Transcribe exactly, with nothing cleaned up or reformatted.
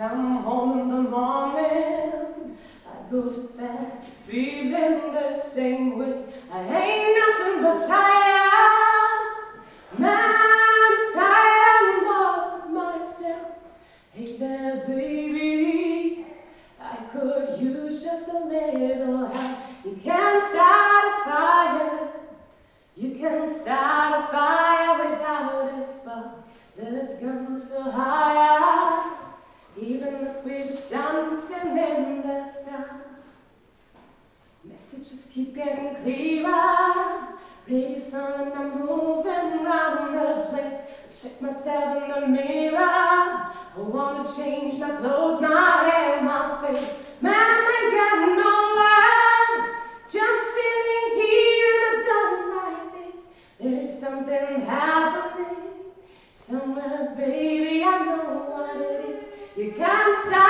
come home in the morning, I go to bed feeling the same way. I ain't nothing but tired, man is tired of myself. Hey there, baby, I could use just a little help. You can start a fire, you can start a fire without a spark. The guns feel higher, even if we're just dancing in the dark. Messages keep getting clearer, radio sound and I'm moving round the place. I check myself in the mirror, I wanna change my clothes, my hair, my face. Man, I ain't got nowhere, just sitting here in the dark like this. There's something happening somewhere, baby, I know what it is. You can't stop